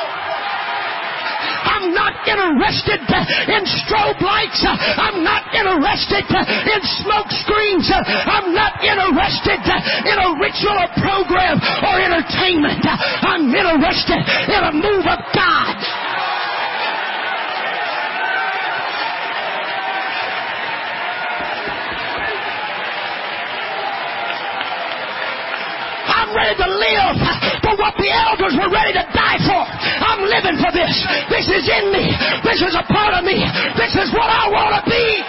I'm not interested in strobe lights. I'm not interested in smoke screens. I'm not interested in a ritual or program or entertainment. I'm interested in a move of God. I'm ready to live for what the elders were ready to die for. I'm living for this. This is in me. This is a part of me. This is what I want to be.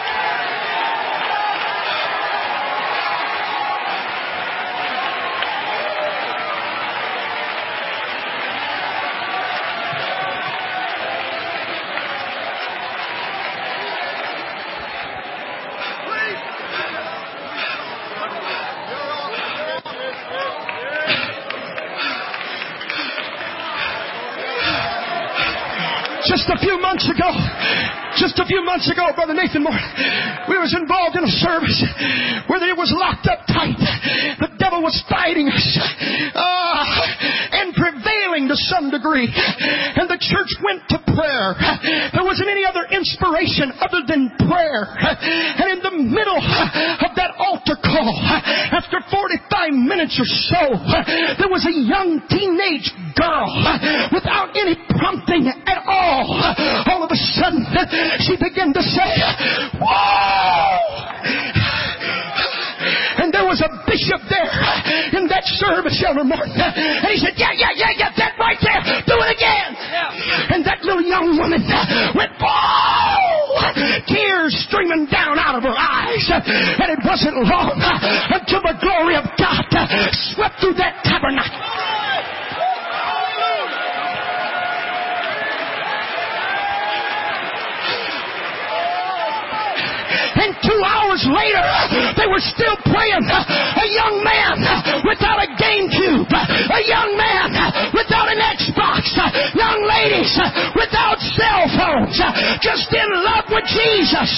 Just a few months ago, Just a few months ago, Brother Nathan Moore, we was involved in a service where it was locked up tight. The devil was fighting us and prevailing to some degree. And the church went to prayer. There wasn't any other inspiration other than prayer. And in the middle of that altar call, after 45 minutes or so, there was a young teenage girl without any prompting at all. All of a sudden, she began to say, "Whoa!" And there was a bishop there in that service, Elder Martin. And he said, yeah, that right there. Do it again. And that little young woman went, "Whoa!" Tears streaming down out of her eyes. And it wasn't long until the glory of God swept through that tabernacle. And 2 hours later, they were still playing. A young man without a GameCube. A young man without an Xbox. Young ladies without cell phones. Just in love with Jesus.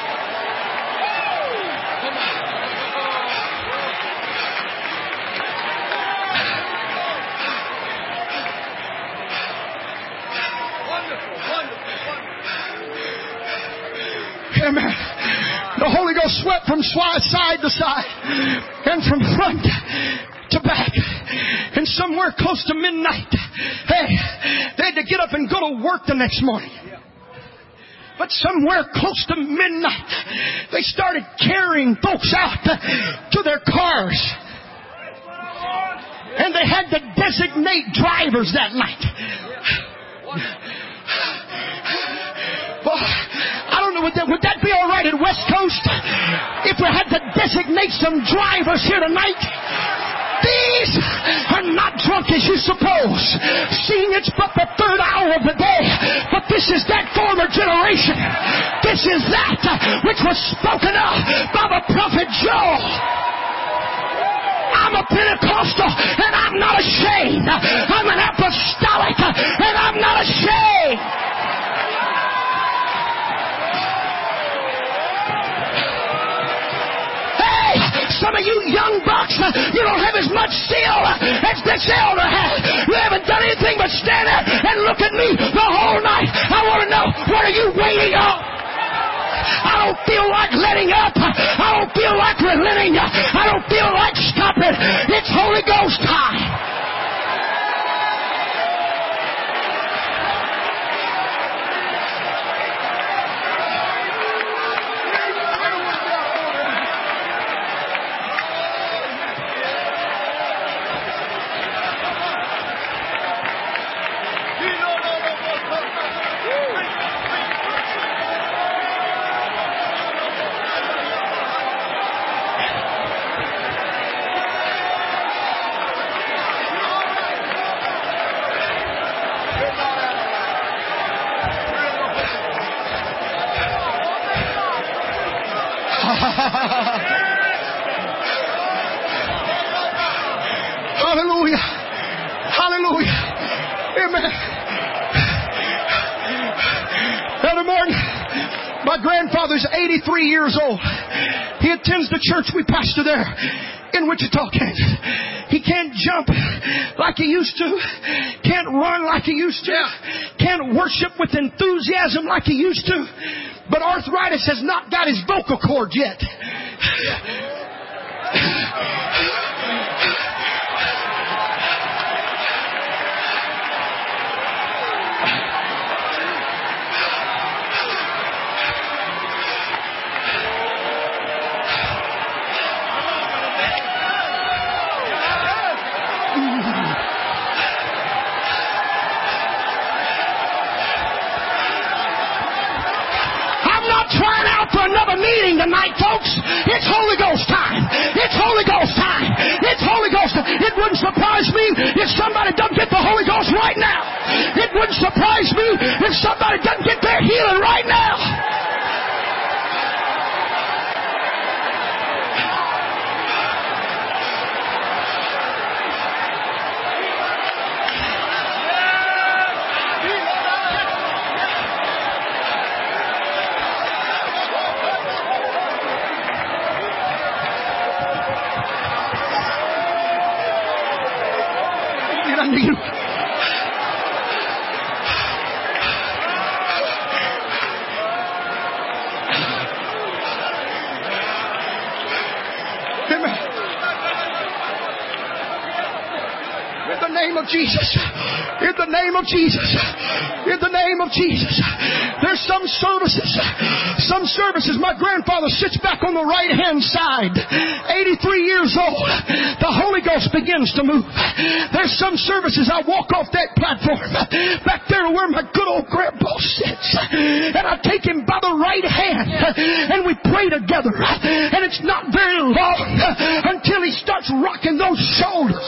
Amen. The Holy Ghost swept from side to side and from front to back. And somewhere close to midnight, they had to get up and go to work the next morning. But somewhere close to midnight, they started carrying folks out to their cars. And they had to designate drivers that night. Well, I don't know, would that be all right at West Coast? If we had to designate some drivers here tonight? These are not drunk as you suppose. Seeing it's but the third hour of the day. But this is that former generation. This is that which was spoken of by the prophet Joel. I'm a Pentecostal and I'm not ashamed. I'm an apostolic and I'm not ashamed. Some of you young bucks, you don't have as much zeal as this elder has. You haven't done anything but stand there and look at me the whole night. I want to know, what are you waiting on? I don't feel like letting up. I don't feel like relenting. I don't feel like stopping. It's Holy Ghost time. Hallelujah. Hallelujah. Amen. Elder Martin, my grandfather's 83 years old. He attends the church we pastor there in Wichita, Kansas. He can't jump like he used to. Can't run like he used to. Can't worship with enthusiasm like he used to. But arthritis has not got his vocal cord yet. Trying out for another meeting tonight, folks. It's Holy Ghost time. It's Holy Ghost time. It's Holy Ghost time. It wouldn't surprise me if somebody doesn't get the Holy Ghost right now. It wouldn't surprise me if somebody doesn't get their healing right now. it unto you. Amen. In the name of Jesus. In the name of Jesus. In the name of Jesus. There's some services, my grandfather sits back on the right-hand side, 83 years old. The Holy Ghost begins to move. There's some services I walk off that platform back there where my good old grandpa sits, and I take him by the right hand and we pray together, and it's not very long until he starts rocking those shoulders.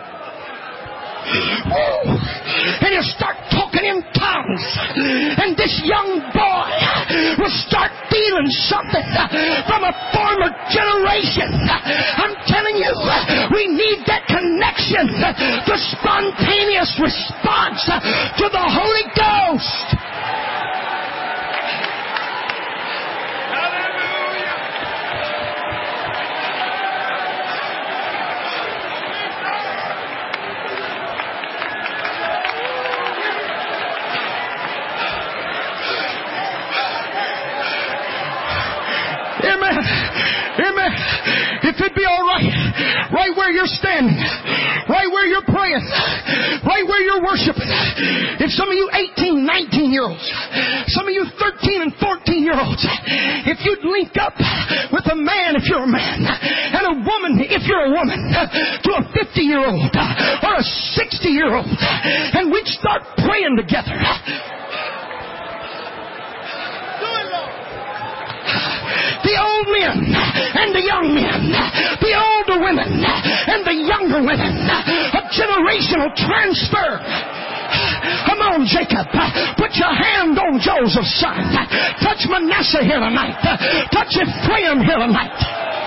And he'll start talking in tongues, and this young boy will start feeling something from a former generation. I'm telling you, we need that connection, the spontaneous response to the Holy Ghost. Amen. Amen. If it be all right where you're standing, right where you're praying, right where you're worshiping. If some of you 18, 19-year-olds, some of you 13 and 14-year-olds, if you'd link up with a man if you're a man, and a woman if you're a woman, to a 50-year-old or a 60-year-old, and we'd start praying together. The old men and the young men, the older women and the younger women, a generational transfer. Come on, Jacob, put your hand on Joseph's son. Touch Manasseh here tonight. Touch Ephraim here tonight.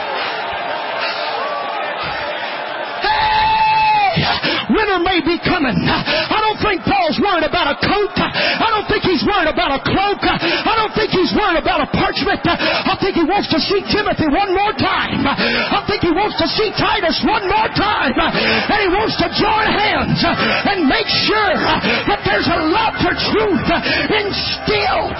Winter may be coming. I don't think Paul's worried about a coat. I don't think he's worried about a cloak. I don't think he's worried about a parchment. I think he wants to see Timothy one more time. I think he wants to see Titus one more time. And he wants to join hands and make sure that there's a love for truth instilled.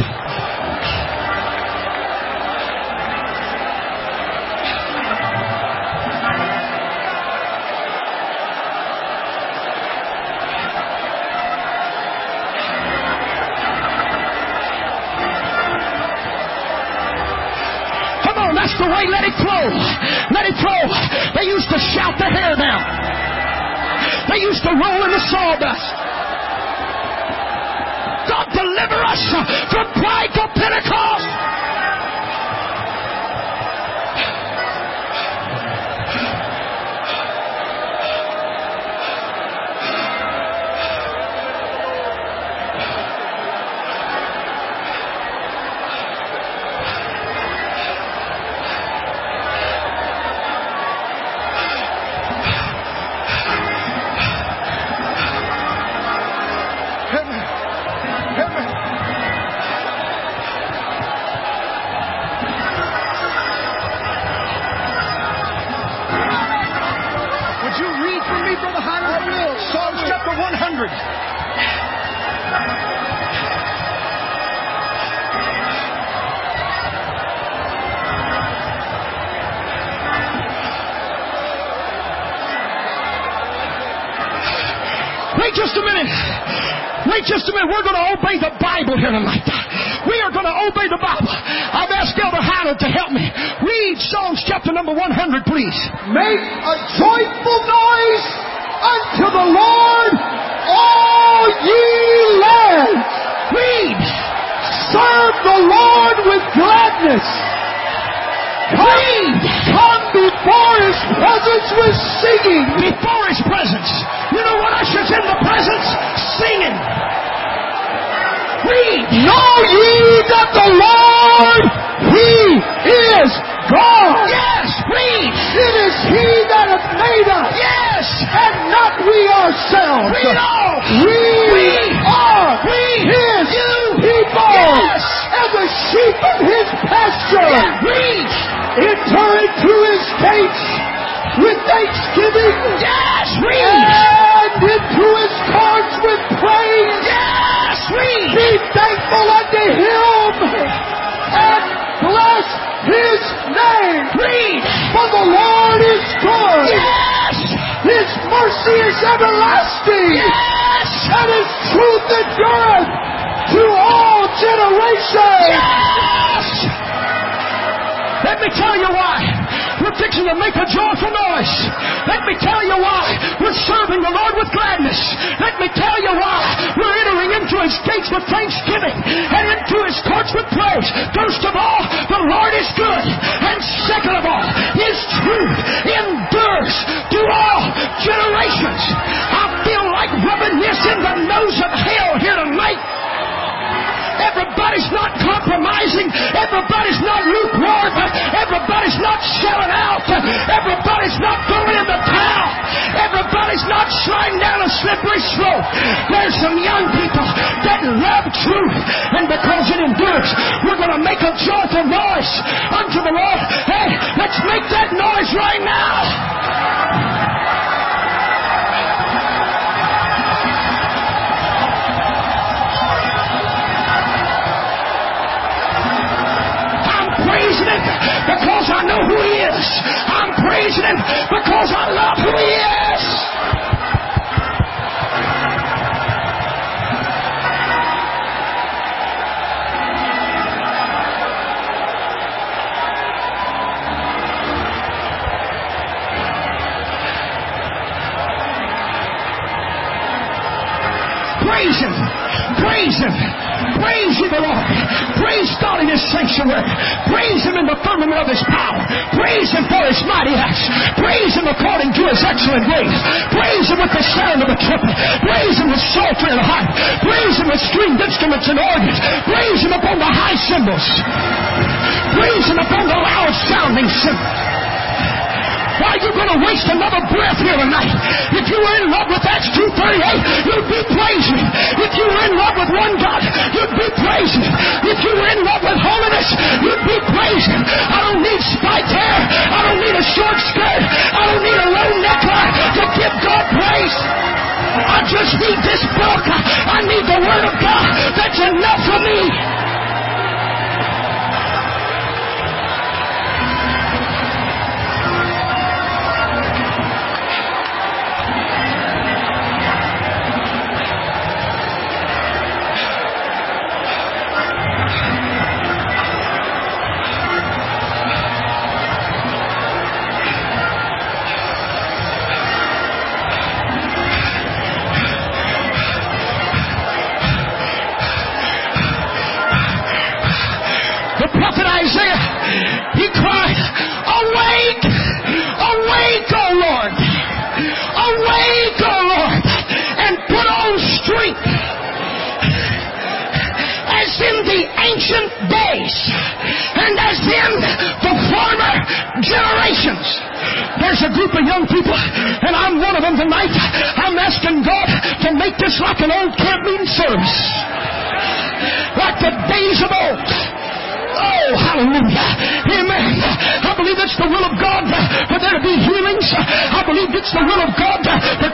That's the way. Let it flow. Let it flow. They used to shout the hair down. They used to roll in the sawdust. God deliver us from prideful Pentecost. Wait just a minute. Wait just a minute. We're going to obey the Bible here tonight. We are going to obey the Bible. I've asked Elder Howard to help me. Read Psalms chapter number 100, please. Make a joyful noise unto the Lord, all ye lands. Read. Serve the Lord with gladness. Read. Come before His presence with singing. Before His presence. You know what ushers in the presence? Singing. Read. Know ye that the Lord, He is God. Yes. Read. It is He that hath made us. Yes. And not we ourselves. Read all. We are His people. Yes. And the sheep of His pasture. Yes. Read. Enter into His gates with thanksgiving. Yes. Read. And into His courts with praise. Yes, read. Be thankful unto Him and bless His name. Read. For the Lord is good. Yes. His mercy is everlasting. Yes. And His truth endureth to all generations. Yes. Let me tell you why we're fixing to make a joyful noise. Let me tell you why we're serving the Lord with gladness. Let me tell you why we're entering into His gates with thanksgiving and into His courts with praise. First of all, the Lord is good. And second of all, His truth endures to all generations. I feel like rubbing this in the nose of hell here tonight. Everybody's not compromising. Everybody's not lukewarm. Everybody's not selling out. Everybody's not throwing in the towel. Everybody's not sliding down a slippery slope. There's some young people that love truth, and because it endures, we're going to make a joyful noise unto the Lord. Hey, let's make that noise right now. Because I know who He is. I'm praising Him because I love who He is. Praise Him. Praise Him. Praise Ye the Lord. Praise God in His sanctuary. Praise Him in the firmament of His power. Praise Him for His mighty acts. Praise Him according to His excellent ways. Praise Him with the sound of a trumpet. Praise Him with psaltery and harp. Praise Him with stringed instruments and organs. Praise Him upon the high cymbals. Praise Him upon the loud sounding cymbals. Why are you going to waste another breath here tonight? If you were in love with Acts 2:38, you'd be praising. If you were in love with one God, you'd be praising. If you were in love with holiness, you'd be praising. I don't need spiked hair. I don't need a short skirt. I don't need a low neckline to give God praise. I just need this book. I need the Word of God. That's enough for me. He cried, "Awake! Awake, O Lord! Awake, O Lord! And put on strength as in the ancient days and as in the former generations." There's a group of young people, and I'm one of them tonight. I'm asking God to make this like an old camp meeting service, like the days of old. Oh, hallelujah. Amen. I believe it's the will of God for there to be healings. I believe it's the will of God for